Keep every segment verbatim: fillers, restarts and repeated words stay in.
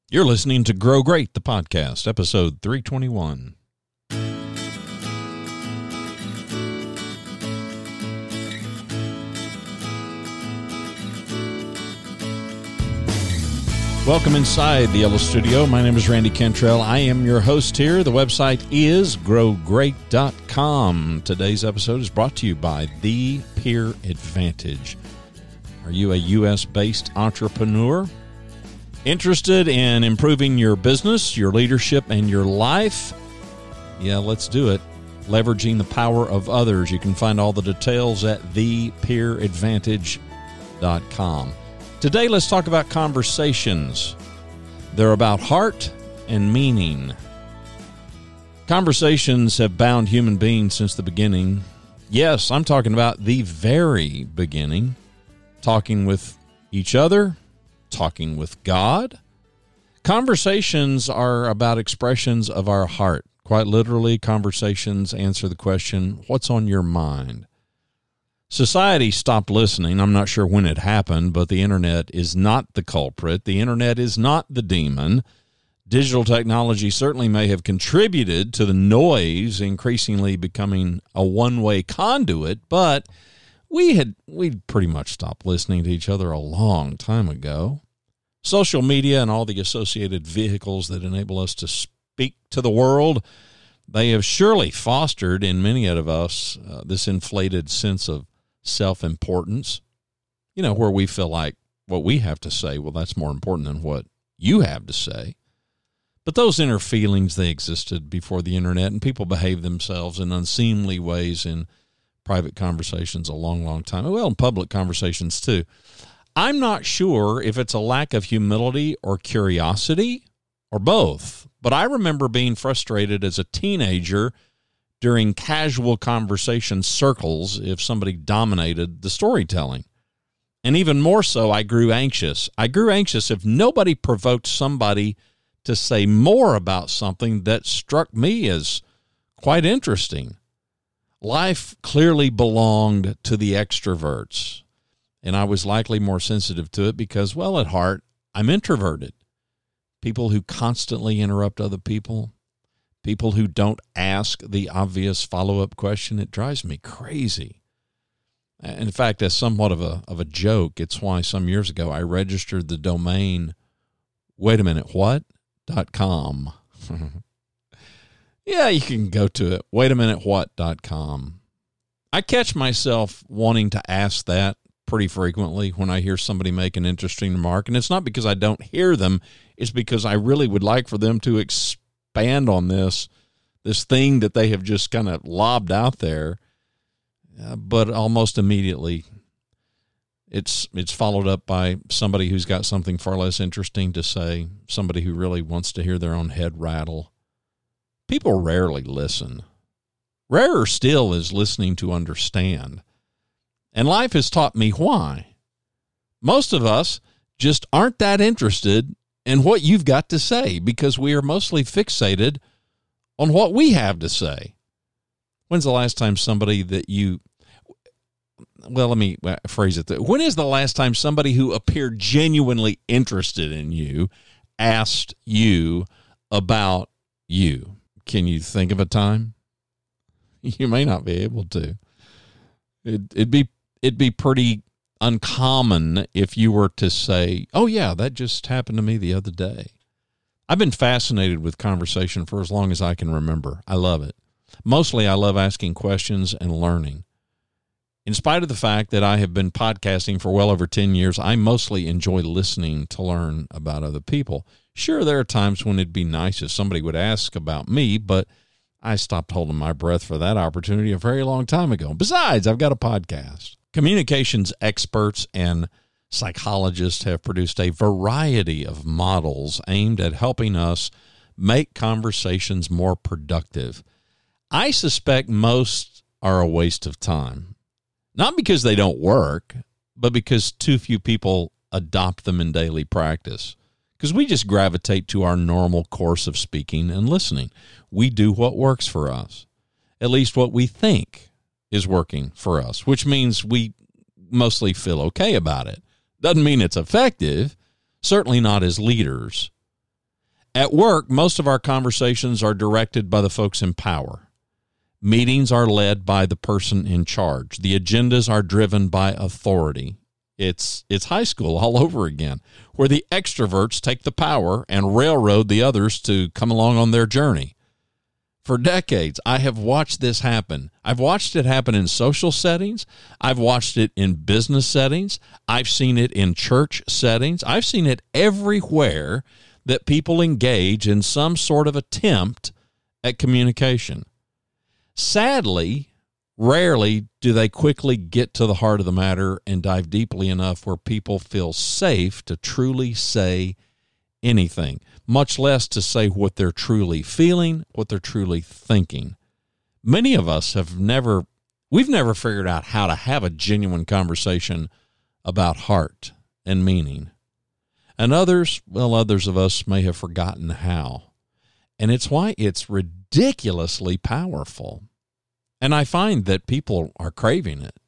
You're listening to Grow Great, the podcast, episode three twenty-one. Welcome inside the Yellow Studio. My name is Randy Cantrell. I am your host here. The website is grow great dot com. Today's episode is brought to you by The Peer Advantage. Are you a U S-based entrepreneur? Interested in improving your business, your leadership, and your life? Yeah, let's do it. Leveraging the power of others. You can find all the details at the peer advantage dot com. Today, let's talk about conversations. They're about heart and meaning. Conversations have bound human beings since the beginning. Yes, I'm talking about the very beginning. Talking with each other, talking with God. Conversations are about expressions of our heart. Quite literally, conversations answer the question, what's on your mind? Society stopped listening. I'm not sure when it happened, but the internet is not the culprit. The internet is not the demon. Digital technology certainly may have contributed to the noise increasingly becoming a one-way conduit, but we had we pretty much stopped listening to each other a long time ago. Social media and all the associated vehicles that enable us to speak to the world, they have surely fostered in many of us uh, this inflated sense of self-importance, you know, where we feel like what we have to say, well, that's more important than what you have to say. But those inner feelings, they existed before the internet, and people behaved themselves in unseemly ways in private conversations a long, long time. Well, in public conversations too. I'm not sure if it's a lack of humility or curiosity or both, but I remember being frustrated as a teenager during casual conversation circles if somebody dominated the storytelling. And even more so, I grew anxious. I grew anxious if nobody provoked somebody to say more about something that struck me as quite interesting. Life clearly belonged to the extroverts, and I was likely more sensitive to it because, well, at heart, I'm introverted. People who constantly interrupt other people, people who don't ask the obvious follow-up question, it drives me crazy. In fact, as somewhat of a of a joke, it's why some years ago I registered the domain, wait a minute, what? Dot com. Yeah, you can go to it, wait a minute, what? Dot com. I catch myself wanting to ask that pretty frequently when I hear somebody make an interesting remark, and it's not because I don't hear them, it's because I really would like for them to expand on this, this thing that they have just kind of lobbed out there, uh, but almost immediately it's it's followed up by somebody who's got something far less interesting to say, somebody who really wants to hear their own head rattle. People rarely listen. Rarer still is listening to understand. And life has taught me why. Most of us just aren't that interested in what you've got to say because we are mostly fixated on what we have to say. When's the last time somebody that you, well, let me phrase it. When is the last time somebody who appeared genuinely interested in you asked you about you? Can you think of a time? You may not be able to. It, it'd be it'd be pretty uncommon if you were to say, oh, yeah, that just happened to me the other day. I've been fascinated with conversation for as long as I can remember. I love it. Mostly I love asking questions and learning. In spite of the fact that I have been podcasting for well over ten years, I mostly enjoy listening to learn about other people. Sure, there are times when it'd be nice if somebody would ask about me, but I stopped holding my breath for that opportunity a very long time ago. Besides, I've got a podcast. Communications experts and psychologists have produced a variety of models aimed at helping us make conversations more productive. I suspect most are a waste of time. Not because they don't work, but because too few people adopt them in daily practice. Because we just gravitate to our normal course of speaking and listening. We do what works for us, at least what we think is working for us, which means we mostly feel okay about it. Doesn't mean it's effective, certainly not as leaders. At work, most of our conversations are directed by the folks in power. Meetings are led by the person in charge. The agendas are driven by authority. It's it's high school all over again, where the extroverts take the power and railroad the others to come along on their journey. For decades, I have watched this happen. I've watched it happen in social settings. I've watched it in business settings. I've seen it in church settings. I've seen it everywhere that people engage in some sort of attempt at communication. Sadly, rarely do they quickly get to the heart of the matter and dive deeply enough where people feel safe to truly say anything, much less to say what they're truly feeling, what they're truly thinking. Many of us have never, we've never figured out how to have a genuine conversation about heart and meaning. And others, well, others of us may have forgotten how. And it's why it's ridiculously powerful. And I find that people are craving it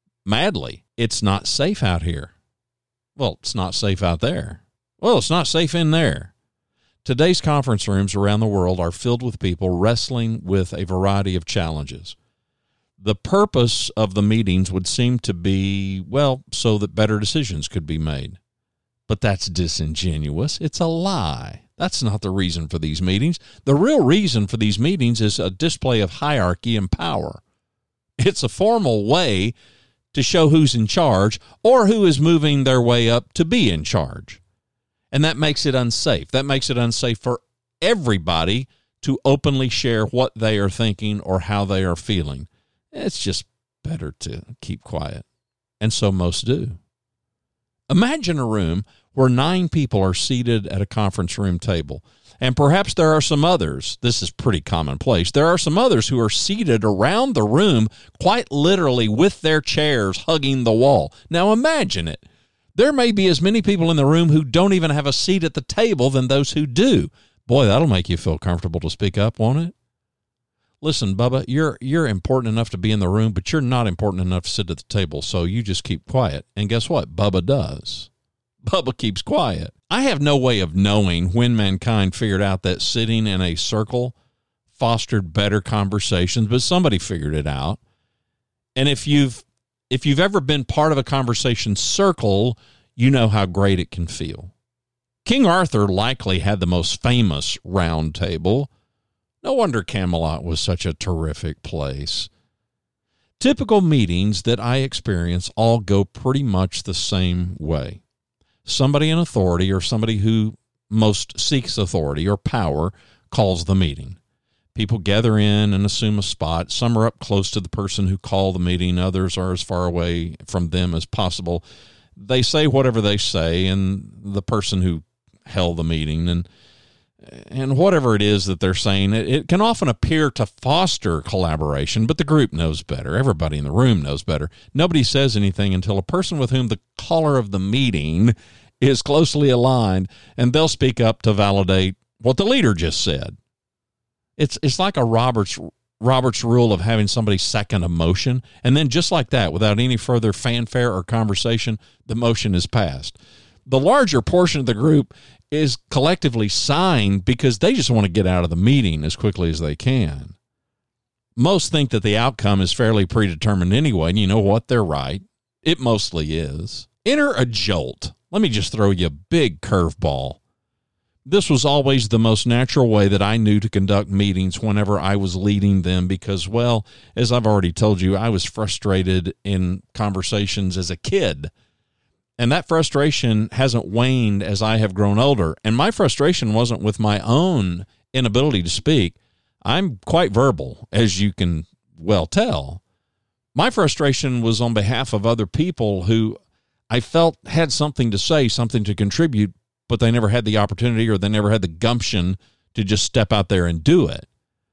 madly. It's not safe out here. Well, it's not safe out there. Well, it's not safe in there. Today's conference rooms around the world are filled with people wrestling with a variety of challenges. The purpose of the meetings would seem to be, well, so that better decisions could be made. But that's disingenuous. It's a lie. That's not the reason for these meetings. The real reason for these meetings is a display of hierarchy and power. It's a formal way to show who's in charge or who is moving their way up to be in charge. And that makes it unsafe. That makes it unsafe for everybody to openly share what they are thinking or how they are feeling. It's just better to keep quiet. And so most do. Imagine a room where nine people are seated at a conference room table. And perhaps there are some others, this is pretty commonplace, there are some others who are seated around the room, quite literally with their chairs hugging the wall. Now imagine it. There may be as many people in the room who don't even have a seat at the table than those who do. Boy, that'll make you feel comfortable to speak up, won't it? Listen, Bubba, you're you're important enough to be in the room, but you're not important enough to sit at the table, so you just keep quiet. And guess what? Bubba does. Bubba keeps quiet. I have no way of knowing when mankind figured out that sitting in a circle fostered better conversations, but somebody figured it out. And if you've if you've ever been part of a conversation circle, you know how great it can feel. King Arthur likely had the most famous round table. No wonder Camelot was such a terrific place. Typical meetings that I experience all go pretty much the same way. Somebody in authority or somebody who most seeks authority or power calls the meeting. People gather in and assume a spot. Some are up close to the person who called the meeting. Others are as far away from them as possible. They say whatever they say, and the person who held the meeting and And whatever it is that they're saying, it, it can often appear to foster collaboration, but the group knows better. Everybody in the room knows better. Nobody says anything until a person with whom the caller of the meeting is closely aligned, and they'll speak up to validate what the leader just said. It's it's like a Robert's Robert's rule of having somebody second a motion, and then just like that, without any further fanfare or conversation, the motion is passed. The larger portion of the group is collectively signed because they just want to get out of the meeting as quickly as they can. Most think that the outcome is fairly predetermined anyway, and you know what? They're right. It mostly is. Enter a jolt. Let me just throw you a big curveball. This was always the most natural way that I knew to conduct meetings whenever I was leading them because, well, as I've already told you, I was frustrated in conversations as a kid. And that frustration hasn't waned as I have grown older. And my frustration wasn't with my own inability to speak. I'm quite verbal, as you can well tell. My frustration was on behalf of other people who I felt had something to say, something to contribute, but they never had the opportunity or they never had the gumption to just step out there and do it.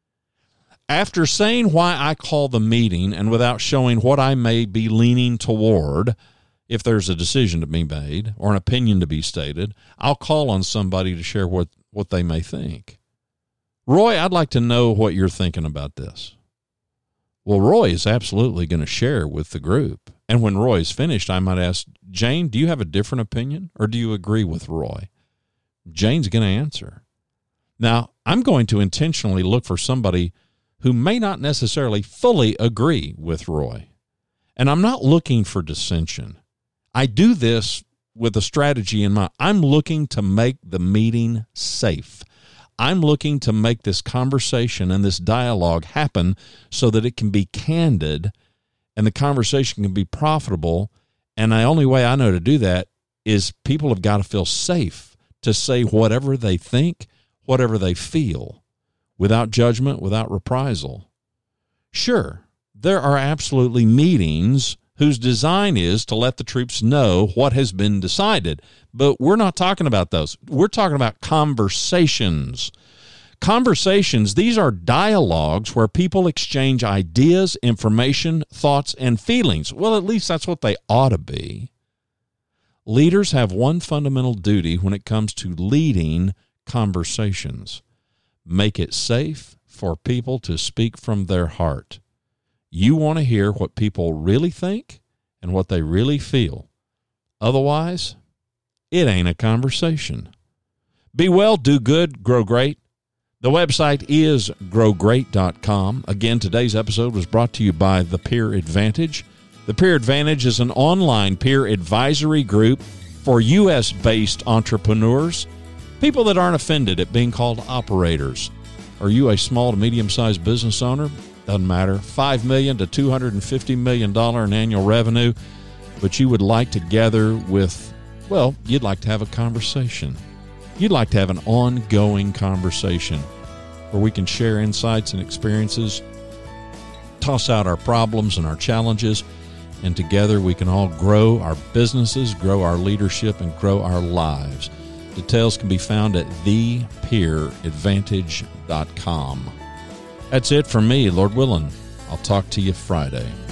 After saying why I call the meeting and without showing what I may be leaning toward, if there's a decision to be made or an opinion to be stated, I'll call on somebody to share what, what they may think. Roy, I'd like to know what you're thinking about this. Well, Roy is absolutely going to share with the group. And when Roy is finished, I might ask, Jane, do you have a different opinion or do you agree with Roy? Jane's going to answer. Now, I'm going to intentionally look for somebody who may not necessarily fully agree with Roy. And I'm not looking for dissension. I do this with a strategy in mind. I'm looking to make the meeting safe. I'm looking to make this conversation and this dialogue happen so that it can be candid and the conversation can be profitable. And the only way I know to do that is people have got to feel safe to say whatever they think, whatever they feel, without judgment, without reprisal. Sure, there are absolutely meetings whose design is to let the troops know what has been decided. But we're not talking about those. We're talking about conversations. Conversations, these are dialogues where people exchange ideas, information, thoughts, and feelings. Well, at least that's what they ought to be. Leaders have one fundamental duty when it comes to leading conversations. Make it safe for people to speak from their heart. You want to hear what people really think and what they really feel. Otherwise, it ain't a conversation. Be well, do good, grow great. The website is grow great dot com. Again, today's episode was brought to you by The Peer Advantage. The Peer Advantage is an online peer advisory group for U S-based entrepreneurs, people that aren't offended at being called operators. Are you a small to medium-sized business owner? Doesn't matter. five million dollars to two hundred fifty million dollars in annual revenue, but you would like to gather with, well, you'd like to have a conversation. You'd like to have an ongoing conversation where we can share insights and experiences, toss out our problems and our challenges, and together we can all grow our businesses, grow our leadership, and grow our lives. Details can be found at the peer advantage dot com. That's it for me, Lord willing. I'll talk to you Friday.